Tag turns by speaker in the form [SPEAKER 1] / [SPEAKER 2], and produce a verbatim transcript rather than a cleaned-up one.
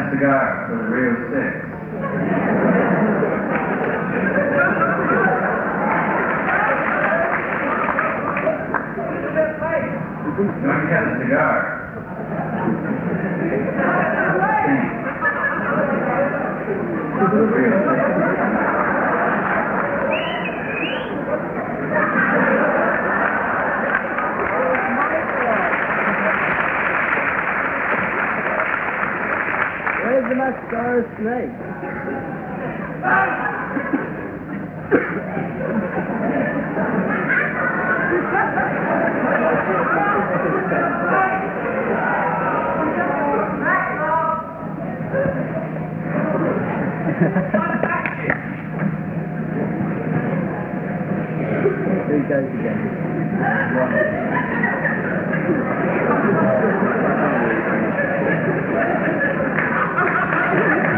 [SPEAKER 1] a cigar for the real six. Don't get a cigar.
[SPEAKER 2] Where's the mascara snake? Here he goes again.